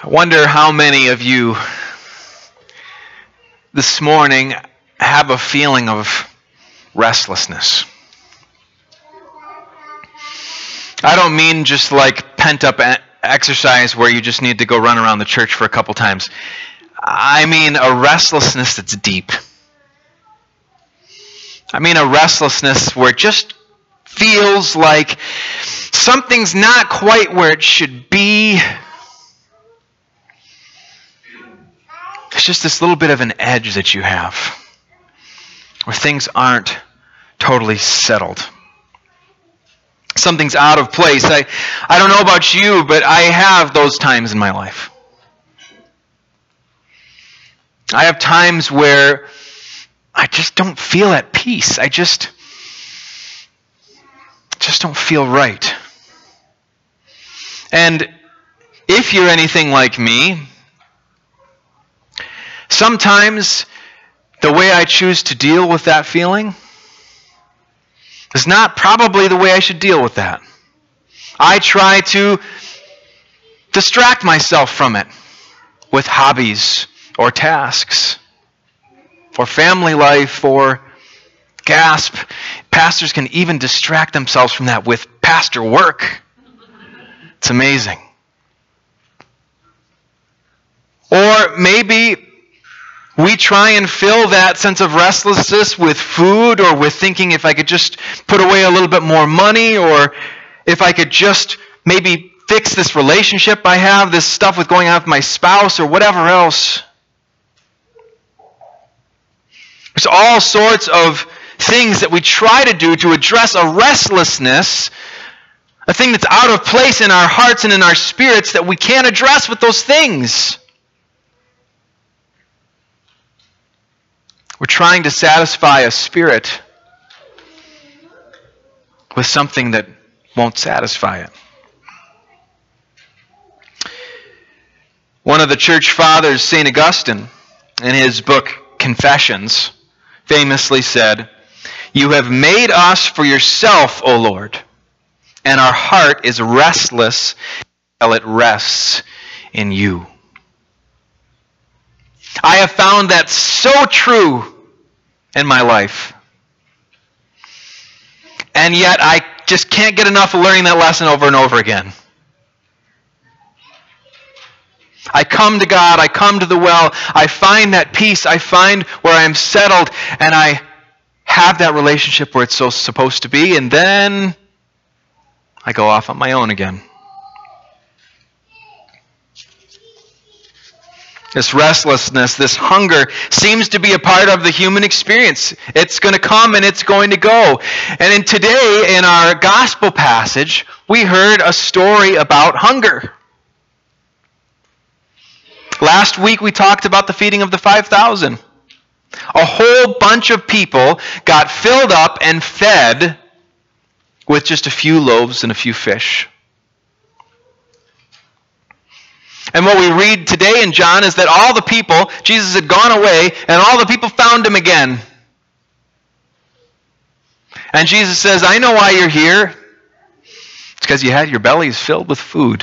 Wonder how many of you this morning have a feeling of restlessness. I don't mean just like pent-up exercise where you just need to go run around the church for a couple times. I mean a restlessness that's deep. I mean a restlessness where it just feels like something's not quite where it should be. It's just this little bit of an edge that you have where things aren't totally settled. Something's out of place. I don't know about you, but I have those times in my life. I have times where I just don't feel at peace. I just don't feel right. And if you're anything like me, sometimes the way I choose to deal with that feeling is not probably the way I should deal with that. I try to distract myself from it with hobbies or tasks or family life or gasp. Pastors can even distract themselves from that with pastor work. It's amazing. Or maybe we try and fill that sense of restlessness with food or with thinking if I could just put away a little bit more money or if I could just maybe fix this relationship I have, this stuff with going on with my spouse or whatever else. There's all sorts of things that we try to do to address a restlessness, a thing that's out of place in our hearts and in our spirits that we can't address with those things. We're trying to satisfy a spirit with something that won't satisfy it. One of the church fathers, St. Augustine, in his book Confessions, famously said, "You have made us for yourself, O Lord, and our heart is restless until it rests in you." I have found that so true in my life. And yet I just can't get enough of learning that lesson over and over again. I come to God, I come to the well, I find that peace, I find where I am settled, and I have that relationship where it's so supposed to be, and then I go off on my own again. This restlessness, this hunger seems to be a part of the human experience. It's going to come and it's going to go. And today, in our gospel passage, we heard a story about hunger. Last week we talked about the feeding of the 5,000. A whole bunch of people got filled up and fed with just a few loaves and a few fish. And what we read today in John is that all the people, Jesus had gone away, and all the people found him again. And Jesus says, "I know why you're here. It's because you had your bellies filled with food."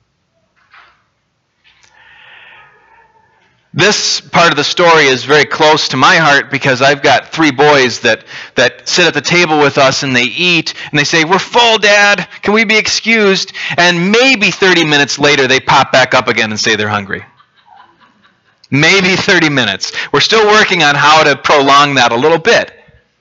This part of the story is very close to my heart because I've got 3 boys that sit at the table with us and they eat and they say, "We're full, Dad. Can we be excused?" And maybe 30 minutes later they pop back up again and say they're hungry. Maybe 30 minutes. We're still working on how to prolong that a little bit.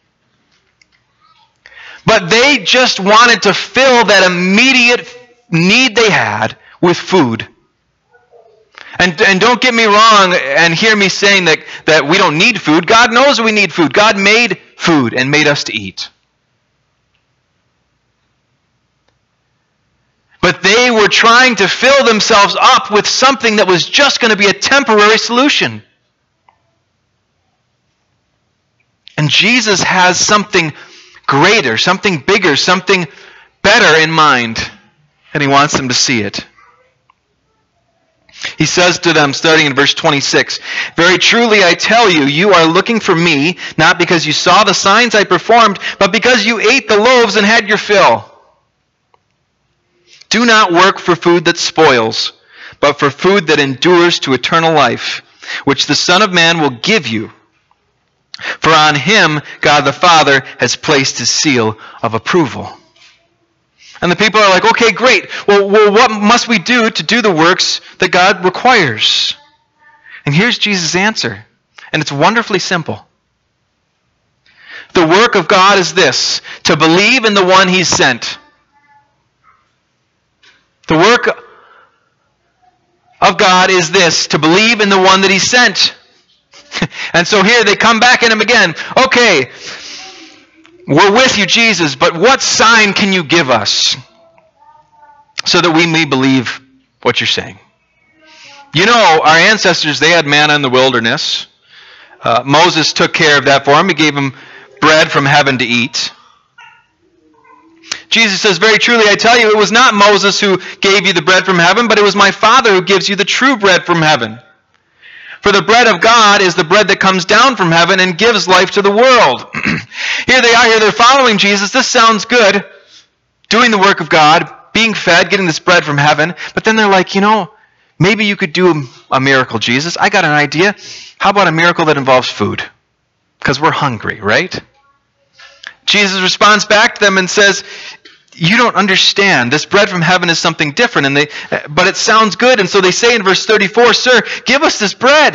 But they just wanted to fill that immediate need they had with food. And don't get me wrong and hear me saying that we don't need food. God knows we need food. God made food and made us to eat. But they were trying to fill themselves up with something that was just going to be a temporary solution. And Jesus has something greater, something bigger, something better in mind. And he wants them to see it. He says to them, starting in verse 26, "Very truly I tell you, you are looking for me, not because you saw the signs I performed, but because you ate the loaves and had your fill. Do not work for food that spoils, but for food that endures to eternal life, which the Son of Man will give you. For on him God the Father has placed his seal of approval. And the people are like, okay, great. Well, what must we do to do the works that God requires? And here's Jesus' answer. And it's wonderfully simple. The work of God is this, to believe in the one he sent. The work of God is this, to believe in the one that he sent. And so here they come back at him again. Okay, we're with you, Jesus, but what sign can you give us so that we may believe what you're saying? You know, our ancestors, they had manna in the wilderness. Moses took care of that for him. He gave him bread from heaven to eat. Jesus says, very truly, I tell you, it was not Moses who gave you the bread from heaven, but it was my Father who gives you the true bread from heaven. For the bread of God is the bread that comes down from heaven and gives life to the world. Here they are, here they're following Jesus. This sounds good. Doing the work of God, being fed, getting this bread from heaven. But then they're like, maybe you could do a miracle, Jesus. I got an idea. How about a miracle that involves food? Because we're hungry, right? Jesus responds back to them and says, you don't understand. This bread from heaven is something different, but it sounds good. And so they say in verse 34, Sir, give us this bread.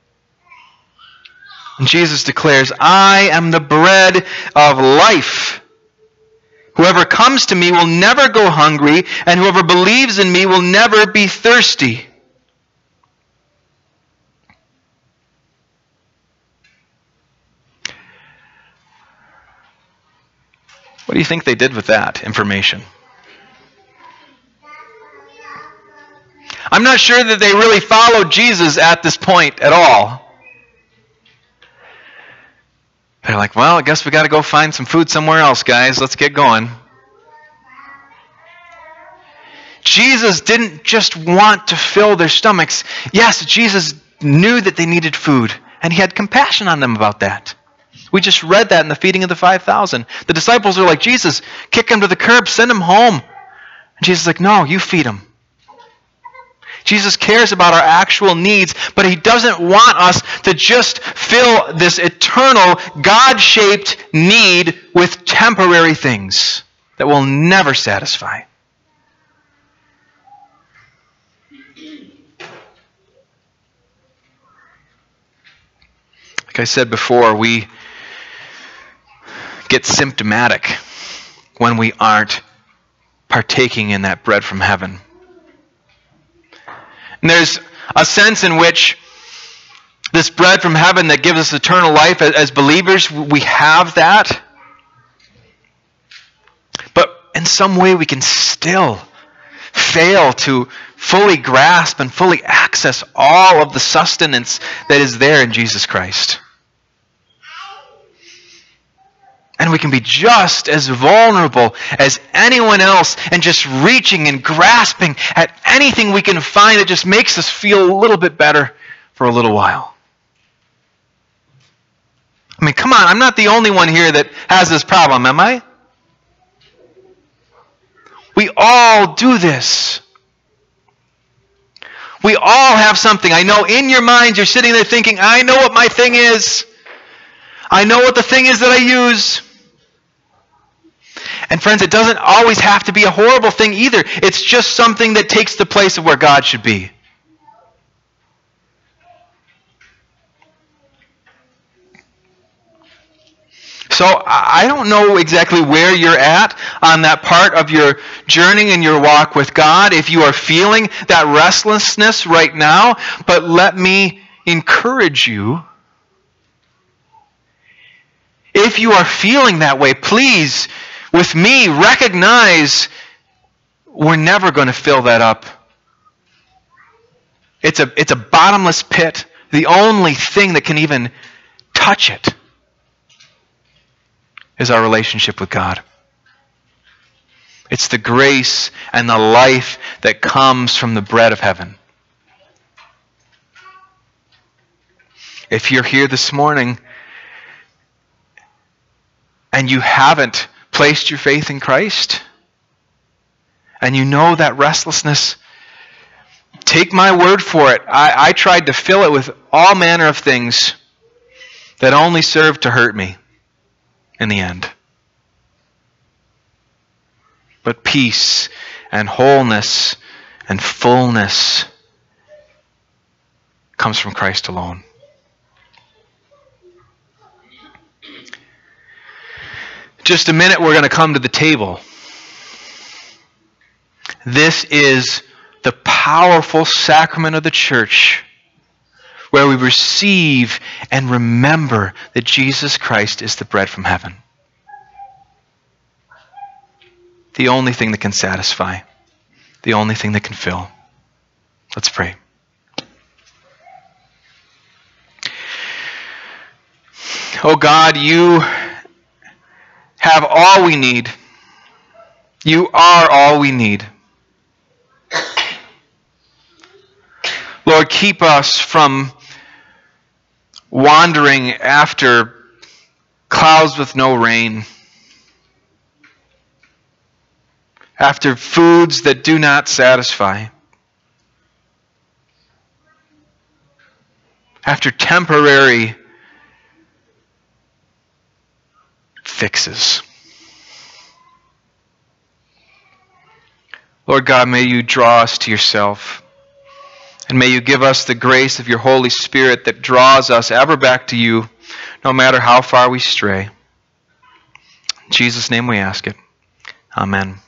And Jesus declares, I am the bread of life. Whoever comes to me will never go hungry, and whoever believes in me will never be thirsty. What do you think they did with that information? I'm not sure that they really followed Jesus at this point at all. They're like, well, I guess we got to go find some food somewhere else, guys. Let's get going. Jesus didn't just want to fill their stomachs. Yes, Jesus knew that they needed food, and he had compassion on them about that. We just read that in the feeding of the 5,000. The disciples are like, Jesus, kick him to the curb, send him home. And Jesus is like, no, you feed him. Jesus cares about our actual needs, but he doesn't want us to just fill this eternal, God-shaped need with temporary things that will never satisfy. Like I said before, we get symptomatic when we aren't partaking in that bread from heaven. And there's a sense in which this bread from heaven that gives us eternal life, as believers, we have that. But in some way we can still fail to fully grasp and fully access all of the sustenance that is there in Jesus Christ. And we can be just as vulnerable as anyone else and just reaching and grasping at anything we can find that just makes us feel a little bit better for a little while. I mean, come on, I'm not the only one here that has this problem, am I? We all do this. We all have something. I know in your minds you're sitting there thinking, I know what my thing is. I know what the thing is that I use. And friends, it doesn't always have to be a horrible thing either. It's just something that takes the place of where God should be. So I don't know exactly where you're at on that part of your journey and your walk with God, if you are feeling that restlessness right now, but let me encourage you. If you are feeling that way, please, with me, recognize we're never going to fill that up. It's a bottomless pit. The only thing that can even touch it is our relationship with God. It's the grace and the life that comes from the bread of heaven. If you're here this morning and you haven't placed your faith in Christ, and you know that restlessness, take my word for it. I tried to fill it with all manner of things that only served to hurt me in the end. But peace and wholeness and fullness comes from Christ alone. Just a minute, we're going to come to the table. This is the powerful sacrament of the church, where we receive and remember that Jesus Christ is the bread from heaven. The only thing that can satisfy. The only thing that can fill. Let's pray. Oh God, you have all we need. You are all we need. Lord, keep us from wandering after clouds with no rain, after foods that do not satisfy, after temporary fixes. Lord God, may you draw us to yourself. And may you give us the grace of your Holy Spirit that draws us ever back to you, no matter how far we stray. In Jesus' name we ask it. Amen.